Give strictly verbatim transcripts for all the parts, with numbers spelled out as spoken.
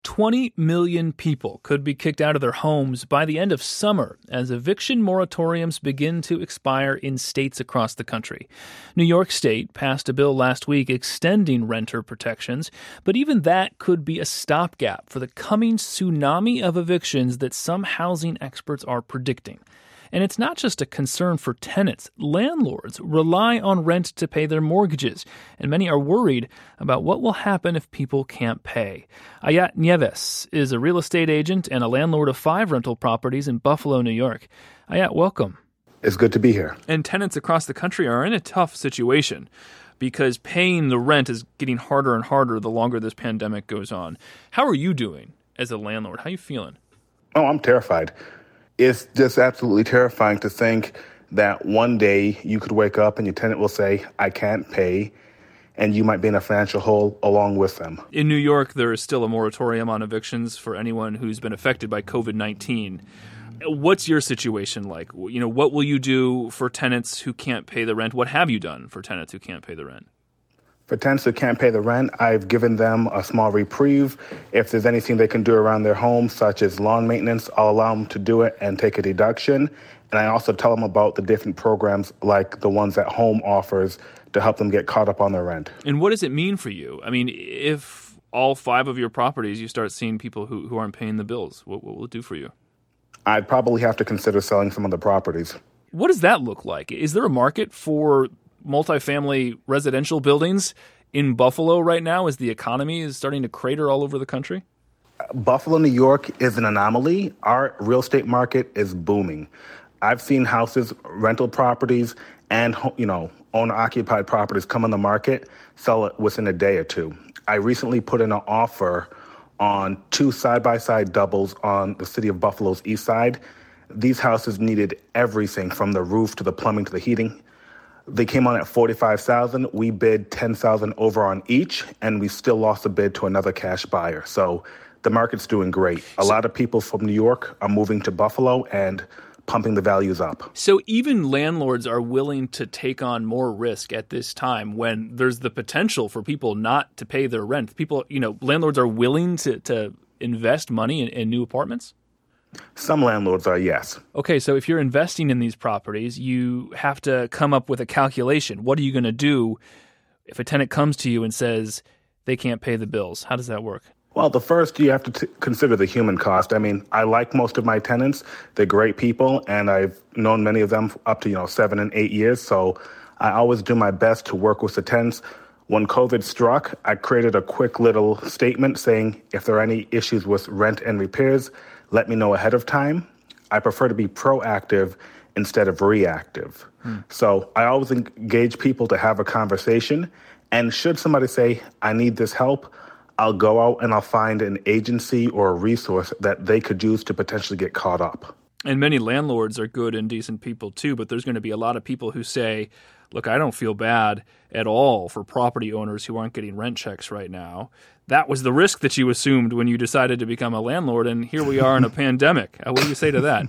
twenty million people could be kicked out of their homes by the end of summer as eviction moratoriums begin to expire in states across the country. New York State passed a bill last week extending renter protections, but even that could be a stopgap for the coming tsunami of evictions that some housing experts are predicting. And it's not just a concern for tenants. Landlords rely on rent to pay their mortgages, and many are worried about what will happen if people can't pay. Ayat Nieves is a real estate agent and a landlord of five rental properties in Buffalo, New York. Ayat, welcome. It's good to be here. And tenants across the country are in a tough situation because paying the rent is getting harder and harder the longer this pandemic goes on. How are you doing as a landlord? How are you feeling? Oh, I'm terrified. It's just absolutely terrifying to think that one day you could wake up and your tenant will say, I can't pay, and you might be in a financial hole along with them. In New York, there is still a moratorium on evictions for anyone who's been affected by covid nineteen. What's your situation like? You know, what will you do for tenants who can't pay the rent? What have you done for tenants who can't pay the rent? For tenants who can't pay the rent, I've given them a small reprieve. If there's anything they can do around their home, such as lawn maintenance, I'll allow them to do it and take a deduction. And I also tell them about the different programs like the ones that Home offers to help them get caught up on their rent. And what does it mean for you? I mean, if all five of your properties, you start seeing people who, who aren't paying the bills, what, what will it do for you? I'd probably have to consider selling some of the properties. What does that look like? Is there a market for multifamily residential buildings in Buffalo right now as the economy is starting to crater all over the country? Buffalo, New York is an anomaly. Our real estate market is booming. I've seen houses, rental properties, and, you know, owner-occupied properties come on the market, sell it within a day or two. I recently put in an offer on two side-by-side doubles on the city of Buffalo's east side. These houses needed everything from the roof to the plumbing to the heating. They came on at forty-five thousand dollars. We bid ten thousand dollars over on each, and we still lost a bid to another cash buyer. So the market's doing great. A lot of people from New York are moving to Buffalo and pumping the values up. So even landlords are willing to take on more risk at this time when there's the potential for people not to pay their rent. People, you know, landlords are willing to, to invest money in, in new apartments? Some landlords are, yes. Okay, so if you're investing in these properties, you have to come up with a calculation. What are you going to do if a tenant comes to you and says they can't pay the bills? How does that work? Well, the first, you have to t- consider the human cost. I mean, I like most of my tenants. They're great people, and I've known many of them up to, you know, seven and eight years. So I always do my best to work with the tenants. When COVID struck, I created a quick little statement saying if there are any issues with rent and repairs, let me know ahead of time. I prefer to be proactive instead of reactive. Hmm. So I always engage people to have a conversation. And should somebody say, I need this help, I'll go out and I'll find an agency or a resource that they could use to potentially get caught up. And many landlords are good and decent people too, but there's going to be a lot of people who say, look, I don't feel bad at all for property owners who aren't getting rent checks right now. That was the risk that you assumed when you decided to become a landlord, and here we are in a pandemic. What do you say to that?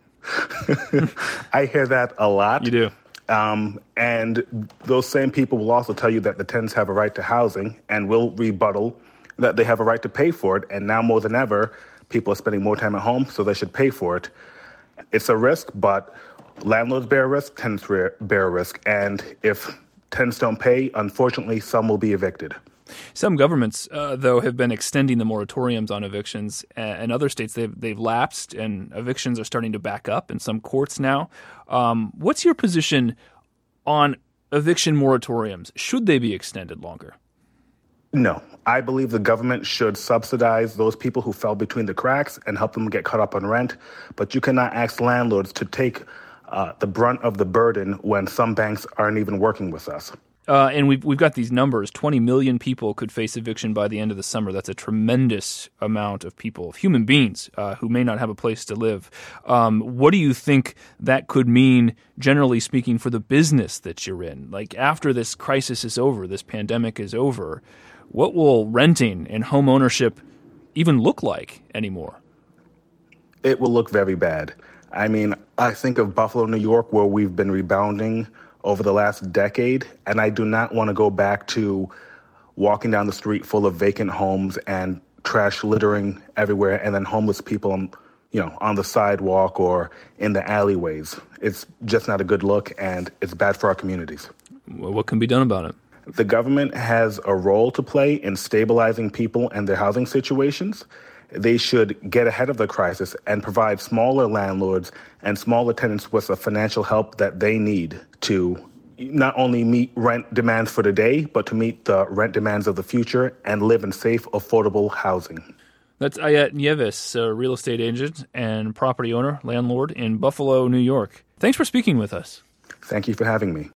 I hear that a lot. You do? Um, and those same people will also tell you that the tenants have a right to housing and will rebuttal that they have a right to pay for it. And now more than ever, people are spending more time at home, so they should pay for it. It's a risk, but landlords bear risk, tenants bear risk. And if tenants don't pay, unfortunately, some will be evicted. Some governments, uh, though, have been extending the moratoriums on evictions. And other states, they've, they've lapsed, and evictions are starting to back up in some courts now. Um, what's your position on eviction moratoriums? Should they be extended longer? No. I believe the government should subsidize those people who fell between the cracks and help them get caught up on rent. But you cannot ask landlords to take uh, the brunt of the burden when some banks aren't even working with us. Uh, and we've, we've got these numbers. twenty million people could face eviction by the end of the summer. That's a tremendous amount of people, of human beings, uh, who may not have a place to live. Um, what do you think that could mean, generally speaking, for the business that you're in? Like, after this crisis is over, this pandemic is over, what will renting and home ownership even look like anymore? It will look very bad. I mean, I think of Buffalo, New York, where we've been rebounding over the last decade, and I do not want to go back to walking down the street full of vacant homes and trash littering everywhere, and then homeless people, you know, on the sidewalk or in the alleyways. It's just not a good look, and it's bad for our communities. What can be done about it? The government has a role to play in stabilizing people and their housing situations. They should get ahead of the crisis and provide smaller landlords and smaller tenants with the financial help that they need to not only meet rent demands for the day, but to meet the rent demands of the future and live in safe, affordable housing. That's Ayat Nieves, a real estate agent and property owner, landlord in Buffalo, New York. Thanks for speaking with us. Thank you for having me.